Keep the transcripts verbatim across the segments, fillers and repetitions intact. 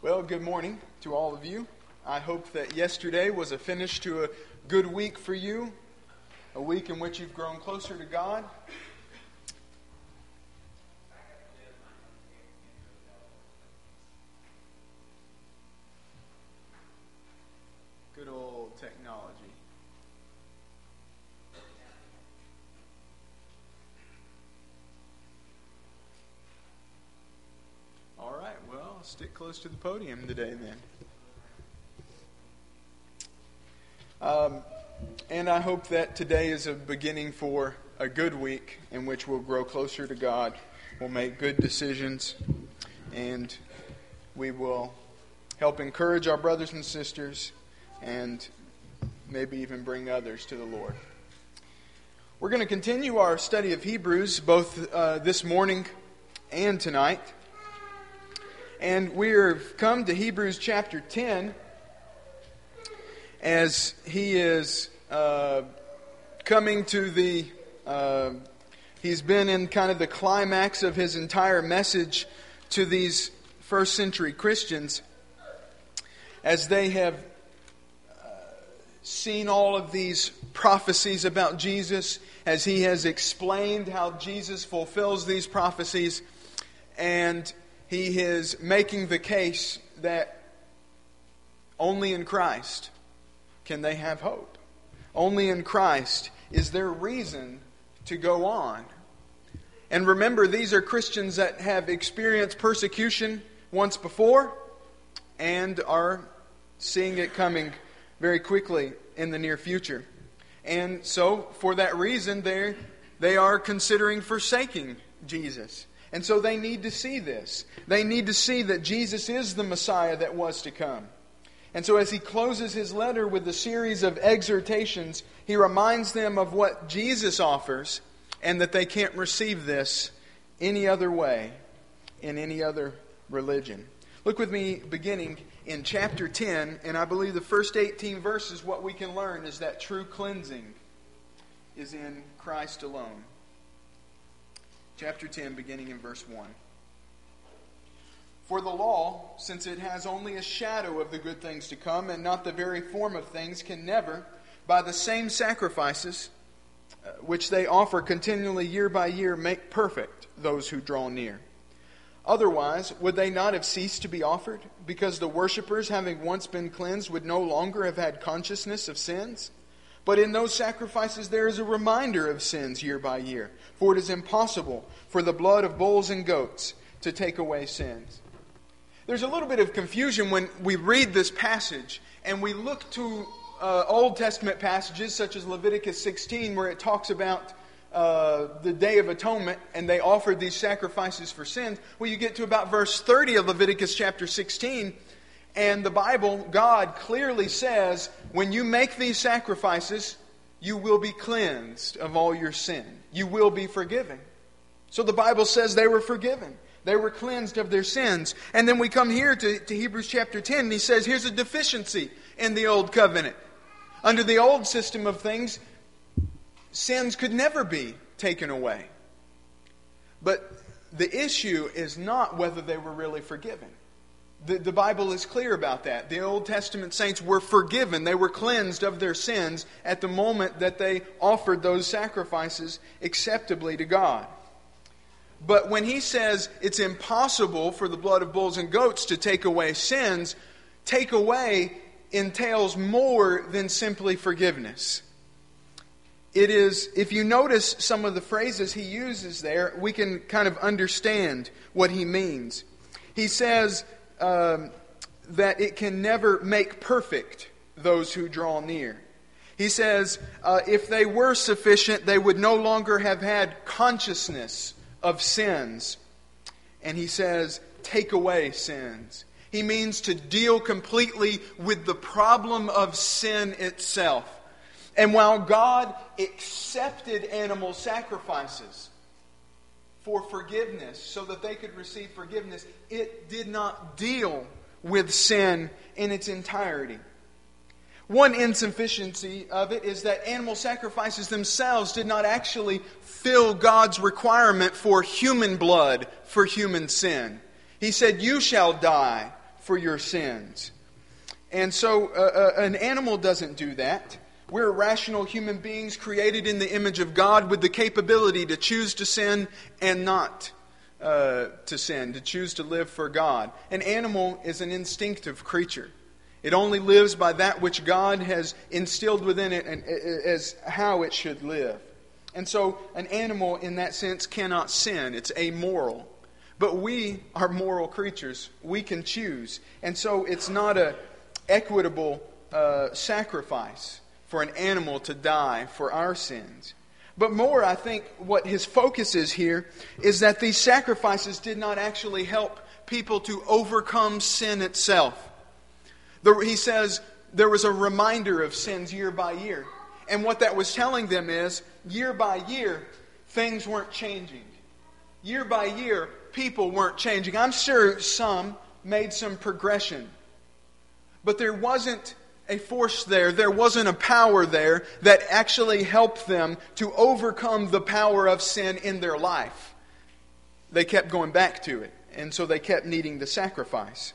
Well, good morning to all of you. I hope that yesterday was a finish to a good week for you, a week in which you've grown closer to God. Good old technology. All right, well, stick close to the podium today then. Um, and I hope that today is a beginning for a good week in which we'll grow closer to God, we'll make good decisions, and we will help encourage our brothers and sisters and maybe even bring others to the Lord. We're going to continue our study of Hebrews both uh, this morning and tonight. And we've come to Hebrews chapter ten as he is uh, coming to the, uh, he's been in kind of the climax of his entire message to these first century Christians as they have uh, seen all of these prophecies about Jesus, as he has explained how Jesus fulfills these prophecies, and he is making the case that only in Christ can they have hope. Only in Christ is there reason to go on. And remember, these are Christians that have experienced persecution once before and are seeing it coming very quickly in the near future. And so, for that reason, they they are considering forsaking Jesus. And so they need to see this. They need to see that Jesus is the Messiah that was to come. And so as he closes his letter with a series of exhortations, he reminds them of what Jesus offers and that they can't receive this any other way in any other religion. Look with me beginning in chapter ten, and I believe the first eighteen verses, what we can learn is that true cleansing is in Christ alone. Chapter ten, beginning in verse one. For the law, since it has only a shadow of the good things to come, and not the very form of things, can never, by the same sacrifices uh, which they offer continually year by year, make perfect those who draw near. Otherwise, would they not have ceased to be offered? Because the worshippers, having once been cleansed, would no longer have had consciousness of sins? But in those sacrifices there is a reminder of sins year by year. For it is impossible for the blood of bulls and goats to take away sins. There's a little bit of confusion when we read this passage and we look to uh, Old Testament passages such as Leviticus sixteen, where it talks about uh, the Day of Atonement and they offered these sacrifices for sins. Well, you get to about verse thirty of Leviticus chapter sixteen, and the Bible, God clearly says, when you make these sacrifices, you will be cleansed of all your sin. You will be forgiven. So the Bible says they were forgiven. They were cleansed of their sins. And then we come here to, to Hebrews chapter ten, and he says, here's a deficiency in the old covenant. Under the old system of things, sins could never be taken away. But the issue is not whether they were really forgiven. The, the Bible is clear about that. The Old Testament saints were forgiven. They were cleansed of their sins at the moment that they offered those sacrifices acceptably to God. But when he says it's impossible for the blood of bulls and goats to take away sins, take away entails more than simply forgiveness. It is, if you notice some of the phrases he uses there, we can kind of understand what he means. He says um, that it can never make perfect those who draw near. He says uh, if they were sufficient, they would no longer have had consciousness of sins. And he says, take away sins. He means to deal completely with the problem of sin itself. And while God accepted animal sacrifices for forgiveness so that they could receive forgiveness, it did not deal with sin in its entirety. One insufficiency of it is that animal sacrifices themselves did not actually fill God's requirement for human blood for human sin. He said, "You shall die for your sins. And so uh, uh, an animal doesn't do that. We're rational human beings created in the image of God with the capability to choose to sin and not uh, to sin, to choose to live for God. An animal is an instinctive creature. It only lives by that which God has instilled within it and as how it should live. And so an animal in that sense cannot sin. It's amoral. But we are moral creatures. We can choose. And so it's not an equitable uh, sacrifice for an animal to die for our sins. But more, I think, what his focus is here is that these sacrifices did not actually help people to overcome sin itself. The, he says there was a reminder of sins year by year. And what that was telling them is, year by year, things weren't changing. Year by year, people weren't changing. I'm sure some made some progression. But there wasn't a force there, there wasn't a power there that actually helped them to overcome the power of sin in their life. They kept going back to it, and so they kept needing the sacrifice.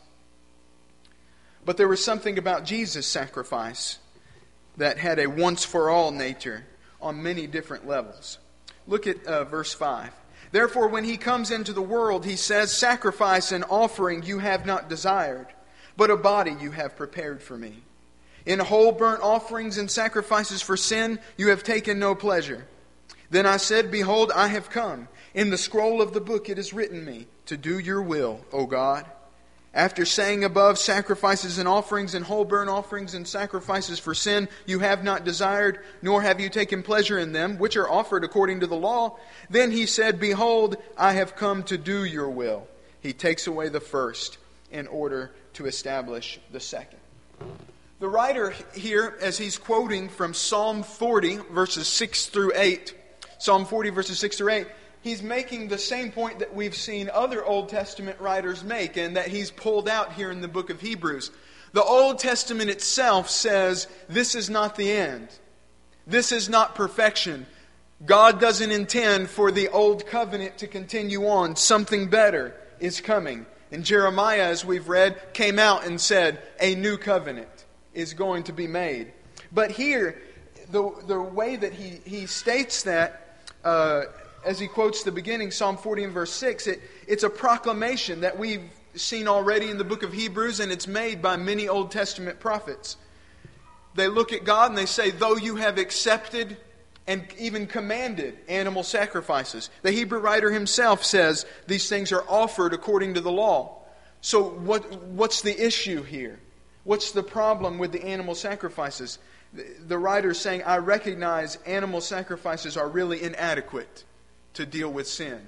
But there was something about Jesus' sacrifice that had a once-for-all nature on many different levels. Look at uh, verse five. Therefore, when he comes into the world, he says, sacrifice and offering you have not desired, but a body you have prepared for me. In whole burnt offerings and sacrifices for sin you have taken no pleasure. Then I said, behold, I have come. In the scroll of the book it is written me, to do your will, O God. After saying above, sacrifices and offerings and whole burnt offerings and sacrifices for sin you have not desired, nor have you taken pleasure in them, which are offered according to the law. Then he said, behold, I have come to do your will. He takes away the first in order to establish the second. The writer here, as he's quoting from Psalm forty, verses six through eight, Psalm forty, verses six through eight, he's making the same point that we've seen other Old Testament writers make and that he's pulled out here in the book of Hebrews. The Old Testament itself says this is not the end. This is not perfection. God doesn't intend for the old covenant to continue on. Something better is coming. And Jeremiah, as we've read, came out and said a new covenant is going to be made. But here, the, the way that he, he states that, uh, as he quotes the beginning, Psalm forty and verse six, it, it's a proclamation that we've seen already in the book of Hebrews, and it's made by many Old Testament prophets. They look at God and they say, though you have accepted and even commanded animal sacrifices. The Hebrew writer himself says these things are offered according to the law. So what what's the issue here? What's the problem with the animal sacrifices? The, the writer is saying, I recognize animal sacrifices are really inadequate to deal with sin.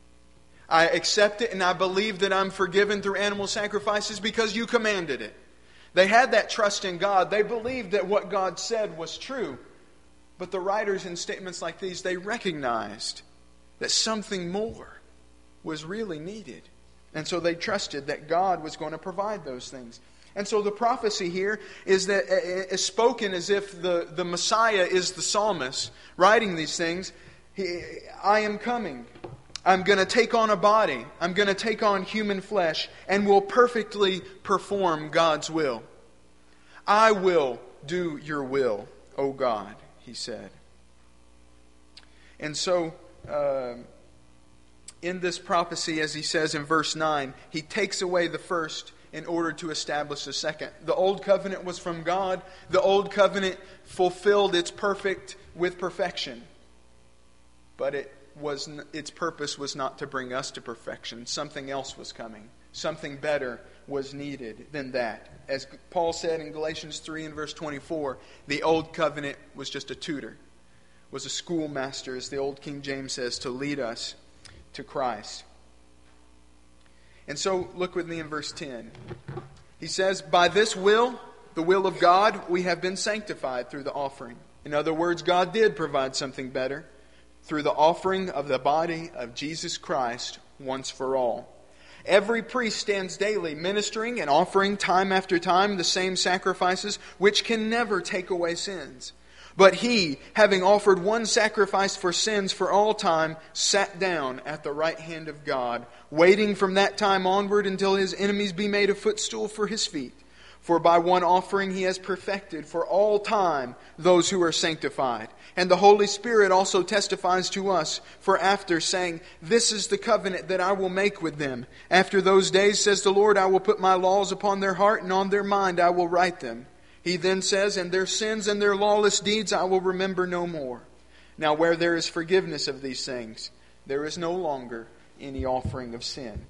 I accept it and I believe that I'm forgiven through animal sacrifices because you commanded it. They had that trust in God. They believed that what God said was true. But the writers in statements like these, they recognized that something more was really needed. And so they trusted that God was going to provide those things. And so the prophecy here is that is spoken as if the, the Messiah is the psalmist writing these things. He, I am coming. I'm going to take on a body. I'm going to take on human flesh and will perfectly perform God's will. I will do your will, O God, he said. And so, uh, in this prophecy, as he says in verse nine, he takes away the first in order to establish the second. The old covenant was from God. The old covenant fulfilled its perfect with perfection. But it was its purpose was not to bring us to perfection. Something else was coming. Something better was needed than that. As Paul said in Galatians three and verse twenty-four, the old covenant was just a tutor, was a schoolmaster, as the old King James says, to lead us to Christ. And so, look with me in verse ten. He says, by this will, the will of God, we have been sanctified through the offering. In other words, God did provide something better through the offering of the body of Jesus Christ once for all. Every priest stands daily ministering and offering time after time the same sacrifices which can never take away sins. But He, having offered one sacrifice for sins for all time, sat down at the right hand of God, waiting from that time onward until His enemies be made a footstool for His feet. For by one offering He has perfected for all time those who are sanctified. And the Holy Spirit also testifies to us, for after saying, "This is the covenant that I will make with them. After those days, says the Lord, I will put my laws upon their heart, and on their mind I will write them." He then says, "And their sins and their lawless deeds I will remember no more." Now where there is forgiveness of these things, there is no longer any offering of sin.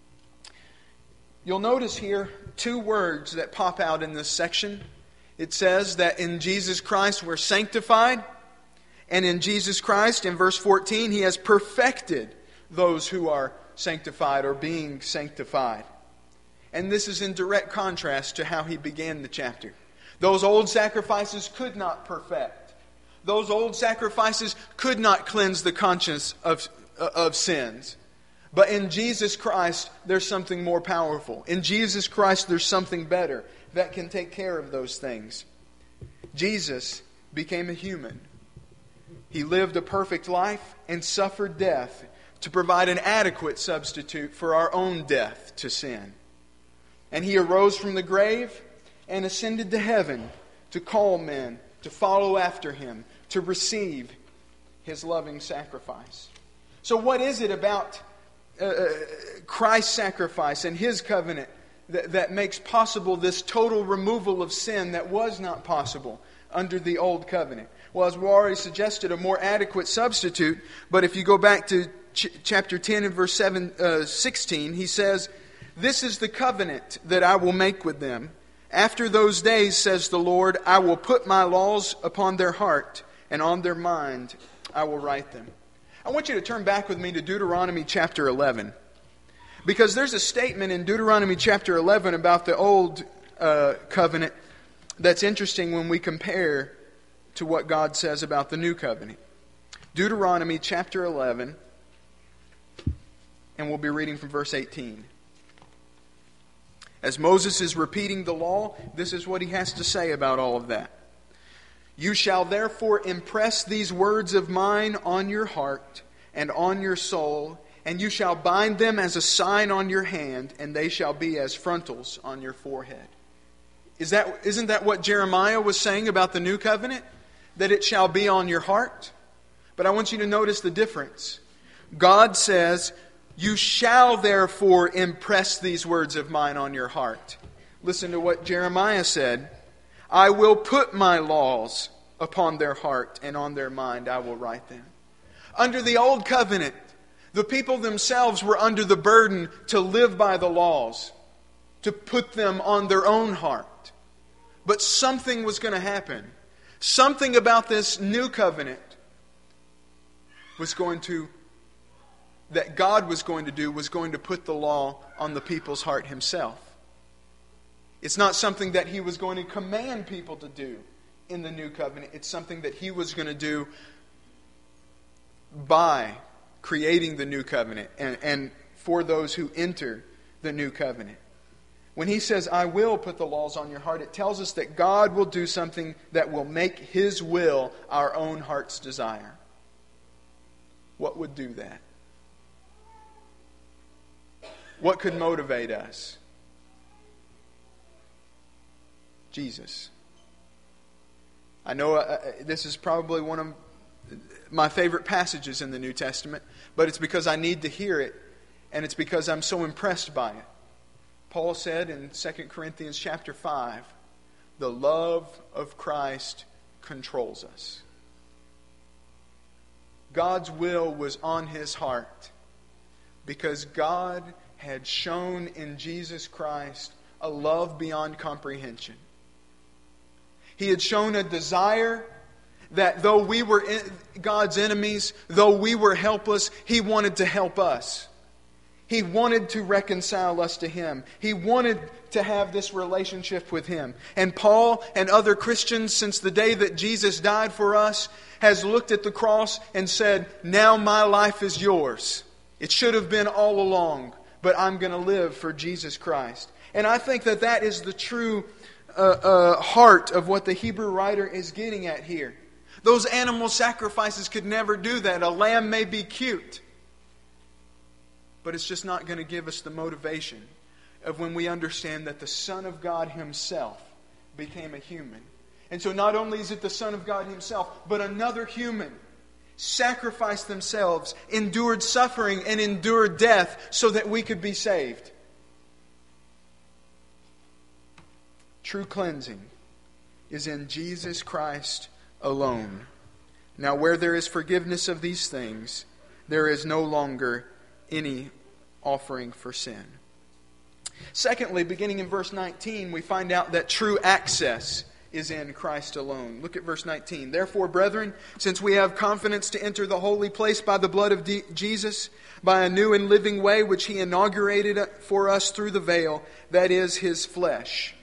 You'll notice here two words that pop out in this section. It says that in Jesus Christ we're sanctified, and in Jesus Christ, in verse fourteen, He has perfected those who are sanctified or being sanctified. And this is in direct contrast to how He began the chapter. Those old sacrifices could not perfect. Those old sacrifices could not cleanse the conscience of, of sins. But in Jesus Christ, there's something more powerful. In Jesus Christ, there's something better that can take care of those things. Jesus became a human. He lived a perfect life and suffered death to provide an adequate substitute for our own death to sin. And He arose from the grave and ascended to heaven to call men to follow after Him, to receive His loving sacrifice. So what is it about uh, Christ's sacrifice and His covenant that, that makes possible this total removal of sin that was not possible under the old covenant? Well, as we already suggested, a more adequate substitute. But if you go back to ch- chapter ten and verse seven, uh, sixteen, He says, "This is the covenant that I will make with them. After those days, says the Lord, I will put my laws upon their heart, and on their mind I will write them." I want you to turn back with me to Deuteronomy chapter eleven. Because there's a statement in Deuteronomy chapter eleven about the old uh, covenant that's interesting when we compare to what God says about the new covenant. Deuteronomy chapter eleven, and we'll be reading from verse eighteen. As Moses is repeating the law, this is what he has to say about all of that. "You shall therefore impress these words of mine on your heart and on your soul, and you shall bind them as a sign on your hand, and they shall be as frontals on your forehead." Is that, isn't that what Jeremiah was saying about the new covenant? That it shall be on your heart? But I want you to notice the difference. God says, "You shall therefore impress these words of mine on your heart." Listen to what Jeremiah said. "I will put my laws upon their heart, and on their mind I will write them." Under the old covenant, the people themselves were under the burden to live by the laws, to put them on their own heart. But something was going to happen. Something about this new covenant was going to that God was going to do was going to put the law on the people's heart Himself. It's not something that He was going to command people to do in the new covenant. It's something that He was going to do by creating the new covenant and, and for those who enter the new covenant. When He says, "I will put the laws on your heart," it tells us that God will do something that will make His will our own heart's desire. What would do that? What could motivate us? Jesus. I know uh, this is probably one of my favorite passages in the New Testament, but it's because I need to hear it, and it's because I'm so impressed by it. Paul said in Second Corinthians chapter five, "The love of Christ controls us." God's will was on His heart because God had shown in Jesus Christ a love beyond comprehension. He had shown a desire that though we were God's enemies, though we were helpless, He wanted to help us. He wanted to reconcile us to Him. He wanted to have this relationship with Him. And Paul and other Christians, since the day that Jesus died for us, has looked at the cross and said, "Now my life is yours. It should have been all along, but I'm going to live for Jesus Christ." And I think that that is the true uh, uh, heart of what the Hebrew writer is getting at here. Those animal sacrifices could never do that. A lamb may be cute, but it's just not going to give us the motivation of when we understand that the Son of God Himself became a human. And so not only is it the Son of God Himself, but another human sacrificed themselves, endured suffering, and endured death so that we could be saved. True cleansing is in Jesus Christ alone. Now, where there is forgiveness of these things, there is no longer any offering for sin. Secondly, beginning in verse nineteen, we find out that true access is in Christ alone. Look at verse nineteen. Therefore, brethren, since we have confidence to enter the holy place by the blood of D- Jesus, by a new and living way which He inaugurated for us through the veil, that is His flesh.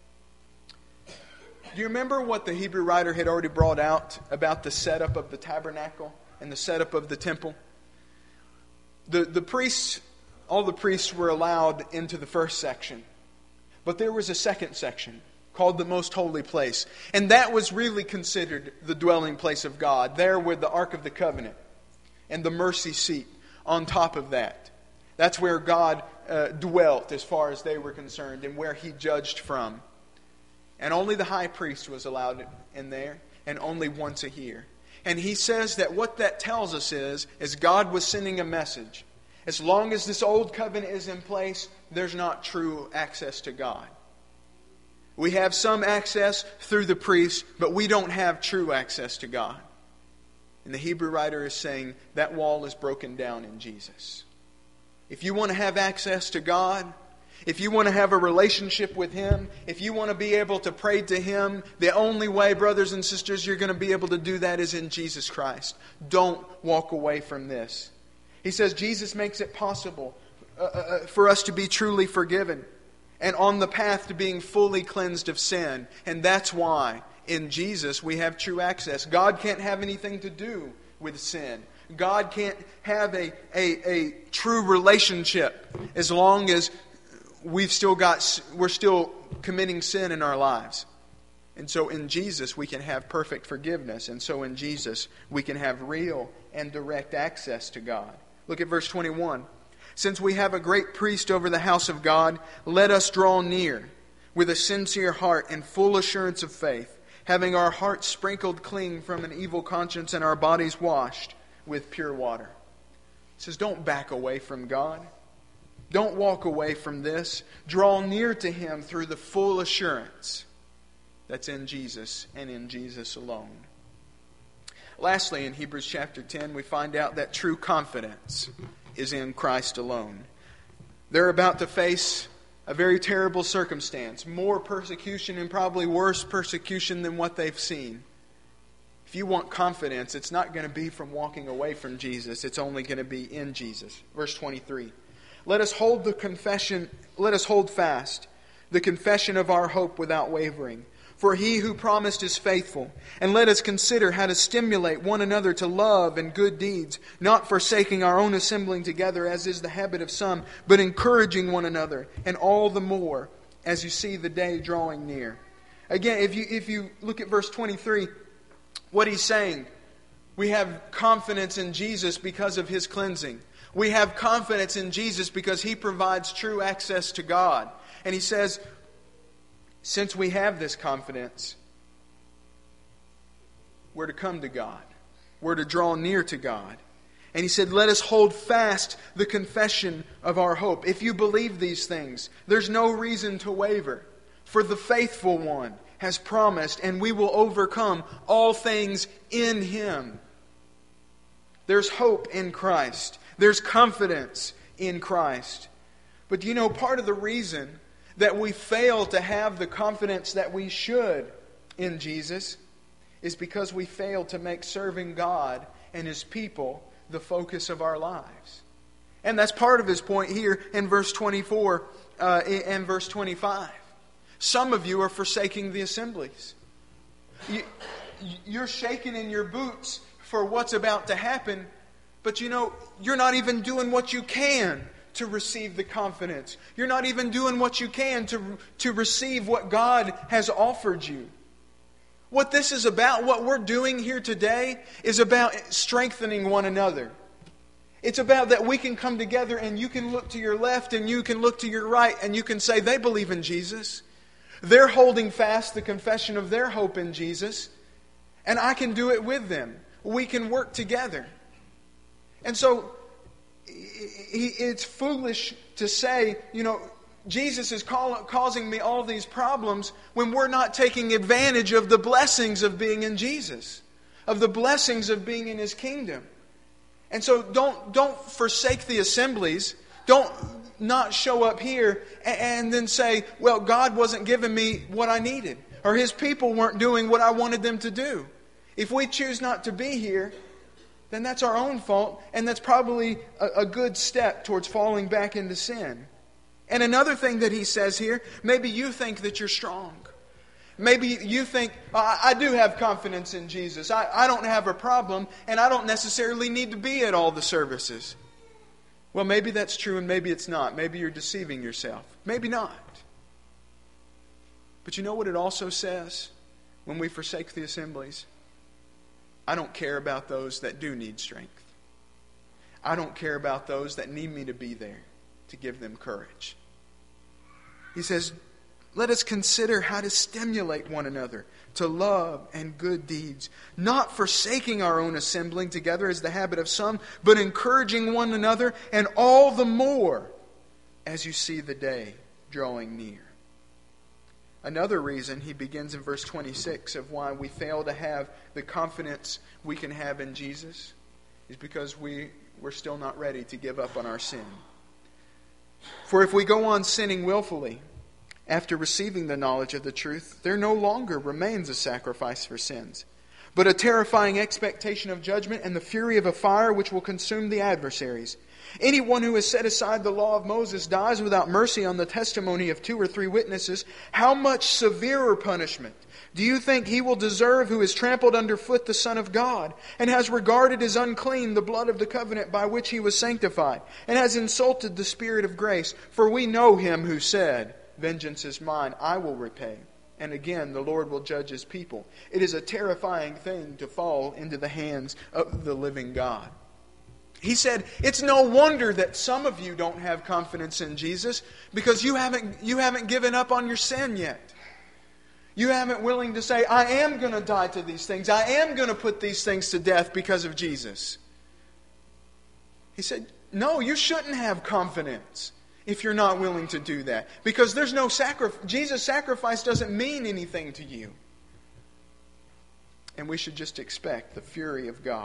Do you remember what the Hebrew writer had already brought out about the setup of the tabernacle and the setup of the temple? The, the priests, all the priests were allowed into the first section. But there was a second section called the most holy place. And that was really considered the dwelling place of God. There with the Ark of the Covenant and the mercy seat on top of that. That's where God uh, dwelt as far as they were concerned and where He judged from. And only the high priest was allowed in there, and only once a year. And he says that what that tells us is, is God was sending a message. As long as this old covenant is in place, there's not true access to God. We have some access through the priest, but we don't have true access to God. And the Hebrew writer is saying that wall is broken down in Jesus. If you want to have access to God, if you want to have a relationship with Him, if you want to be able to pray to Him, the only way, brothers and sisters, you're going to be able to do that is in Jesus Christ. Don't walk away from this. He says Jesus makes it possible uh, uh, for us to be truly forgiven and on the path to being fully cleansed of sin. And that's why in Jesus we have true access. God can't have anything to do with sin. God can't have a, a, a true relationship as long as We've still got, we're still committing sin in our lives. And so in Jesus we can have perfect forgiveness. And so in Jesus we can have real and direct access to God. Look at verse twenty-one. Since we have a great priest over the house of God, let us draw near with a sincere heart and full assurance of faith, having our hearts sprinkled clean from an evil conscience and our bodies washed with pure water. He says, don't back away from God. Don't walk away from this. Draw near to Him through the full assurance that's in Jesus and in Jesus alone. Lastly, in Hebrews chapter ten, we find out that true confidence is in Christ alone. They're about to face a very terrible circumstance, more persecution and probably worse persecution than what they've seen. If you want confidence, it's not going to be from walking away from Jesus. It's only going to be in Jesus. Verse twenty-three. Let us hold the confession, let us hold fast the confession of our hope without wavering. For He who promised is faithful. And let us consider how to stimulate one another to love and good deeds, not forsaking our own assembling together, as is the habit of some, but encouraging one another, and all the more as you see the day drawing near. Again, if you if you look at verse twenty-three, what he's saying, we have confidence in Jesus because of His cleansing. We have confidence in Jesus because He provides true access to God. And he says, since we have this confidence, we're to come to God. We're to draw near to God. And he said, let us hold fast the confession of our hope. If you believe these things, there's no reason to waver. For the faithful one has promised, and we will overcome all things in Him. There's hope in Christ. There's confidence in Christ. But do you know, part of the reason that we fail to have the confidence that we should in Jesus is because we fail to make serving God and His people the focus of our lives. And that's part of his point here in verse twenty-four uh, and verse twenty-five. Some of you are forsaking the assemblies. You, you're shaking in your boots for what's about to happen, but you know, you're not even doing what you can to receive the confidence. You're not even doing what you can to, to receive what God has offered you. What this is about, what we're doing here today, is about strengthening one another. It's about that we can come together and you can look to your left and you can look to your right and you can say they believe in Jesus. They're holding fast the confession of their hope in Jesus. And I can do it with them. We can work together. And so it's foolish to say, you know, Jesus is call, causing me all these problems when we're not taking advantage of the blessings of being in Jesus, of the blessings of being in His kingdom. And so don't don't forsake the assemblies. Don't not show up here and, and then say, well, God wasn't giving me what I needed, or His people weren't doing what I wanted them to do. If we choose not to be here, then that's our own fault, and that's probably a, a good step towards falling back into sin. And another thing that he says here, maybe you think that you're strong. Maybe you think, I, I do have confidence in Jesus. I, I don't have a problem, and I don't necessarily need to be at all the services. Well, maybe that's true, and maybe it's not. Maybe you're deceiving yourself. Maybe not. But you know what it also says when we forsake the assemblies? I don't care about those that do need strength. I don't care about those that need me to be there to give them courage. He says, let us consider how to stimulate one another to love and good deeds, not forsaking our own assembling together as the habit of some, but encouraging one another, and all the more as you see the day drawing near. Another reason, he begins in verse twenty-six, of why we fail to have the confidence we can have in Jesus is because we, we're still not ready to give up on our sin. For if we go on sinning willfully after receiving the knowledge of the truth, there no longer remains a sacrifice for sins, but a terrifying expectation of judgment and the fury of a fire which will consume the adversaries. Anyone who has set aside the law of Moses dies without mercy on the testimony of two or three witnesses. How much severer punishment do you think he will deserve who has trampled underfoot the Son of God, and has regarded as unclean the blood of the covenant by which he was sanctified, and has insulted the Spirit of grace? For we know him who said, vengeance is mine, I will repay. And again, the Lord will judge His people. It is a terrifying thing to fall into the hands of the living God. He said, it's no wonder that some of you don't have confidence in Jesus, because you haven't, you haven't given up on your sin yet. You haven't willing to say, I am going to die to these things. I am going to put these things to death because of Jesus. He said, no, you shouldn't have confidence if you're not willing to do that. Because there's no sacrifice. Jesus' sacrifice doesn't mean anything to you. And we should just expect the fury of God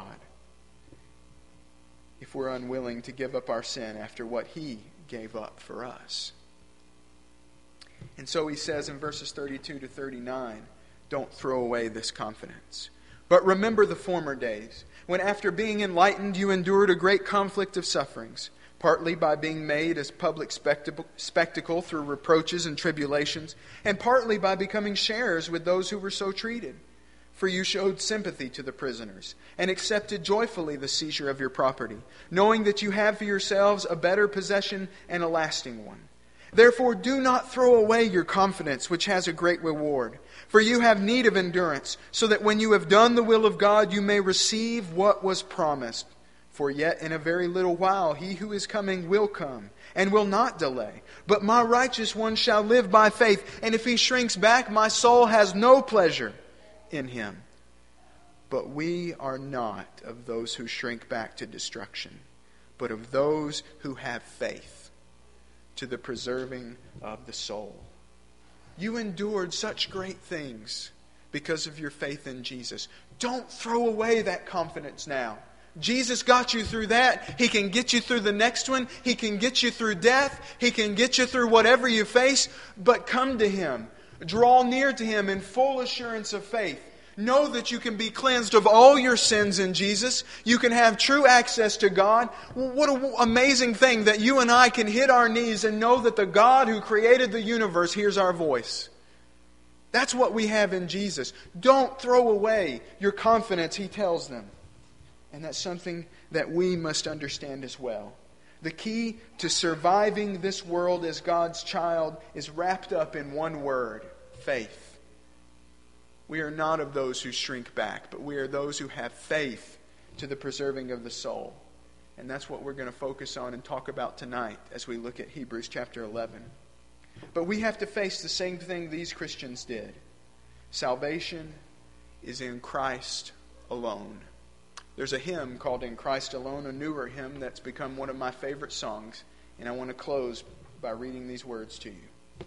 if we're unwilling to give up our sin after what He gave up for us. And so he says in verses thirty-two to thirty-nine, don't throw away this confidence. But remember the former days, when after being enlightened you endured a great conflict of sufferings, partly by being made as public spectacle through reproaches and tribulations, and partly by becoming sharers with those who were so treated. For you showed sympathy to the prisoners, and accepted joyfully the seizure of your property, knowing that you have for yourselves a better possession and a lasting one. Therefore do not throw away your confidence, which has a great reward. For you have need of endurance, so that when you have done the will of God, you may receive what was promised. For yet in a very little while he who is coming will come, and will not delay. But my righteous one shall live by faith, and if he shrinks back, my soul has no pleasure in him. But we are not of those who shrink back to destruction, but of those who have faith to the preserving of the soul. You endured such great things because of your faith in Jesus. Don't throw away that confidence now. Jesus got you through that. He can get you through the next one. He can get you through death. He can get you through whatever you face. But come to Him. Draw near to Him in full assurance of faith. Know that you can be cleansed of all your sins in Jesus. You can have true access to God. What an amazing thing that you and I can hit our knees and know that the God who created the universe hears our voice. That's what we have in Jesus. Don't throw away your confidence, He tells them. And that's something that we must understand as well. The key to surviving this world as God's child is wrapped up in one word: faith. We are not of those who shrink back, but we are those who have faith to the preserving of the soul. And that's what we're going to focus on and talk about tonight as we look at Hebrews chapter eleven. But we have to face the same thing these Christians did. Salvation is in Christ alone. There's a hymn called In Christ Alone, a newer hymn that's become one of my favorite songs. And I want to close by reading these words to you.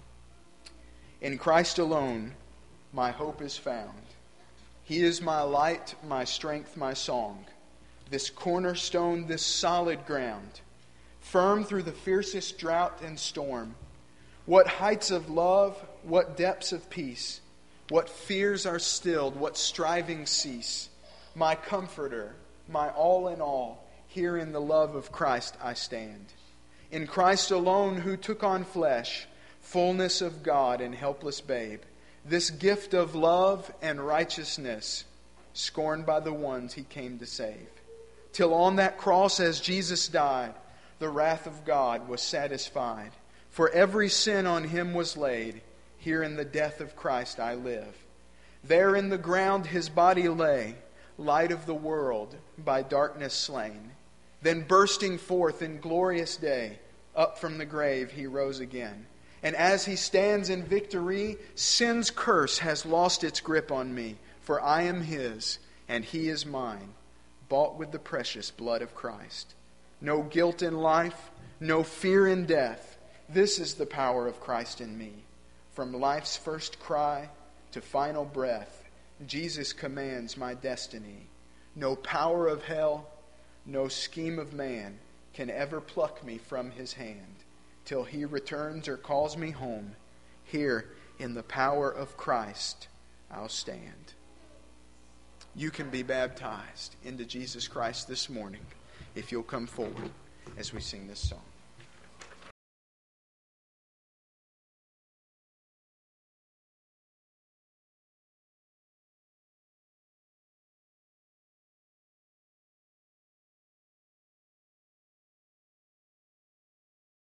In Christ alone, my hope is found. He is my light, my strength, my song. This cornerstone, this solid ground, firm through the fiercest drought and storm. What heights of love, what depths of peace, what fears are stilled, what strivings cease. My comforter, my all in all, here in the love of Christ I stand. In Christ alone, who took on flesh, fullness of God and helpless babe, this gift of love and righteousness, scorned by the ones He came to save. Till on that cross as Jesus died, the wrath of God was satisfied. For every sin on Him was laid. Here in the death of Christ I live. There in the ground His body lay, light of the world, by darkness slain. Then bursting forth in glorious day, up from the grave He rose again. And as He stands in victory, sin's curse has lost its grip on me. For I am His, and He is mine, bought with the precious blood of Christ. No guilt in life, no fear in death. This is the power of Christ in me. From life's first cry to final breath, Jesus commands my destiny. No power of hell, no scheme of man can ever pluck me from His hand. Till He returns or calls me home, here in the power of Christ I'll stand. You can be baptized into Jesus Christ this morning if you'll come forward as we sing this song.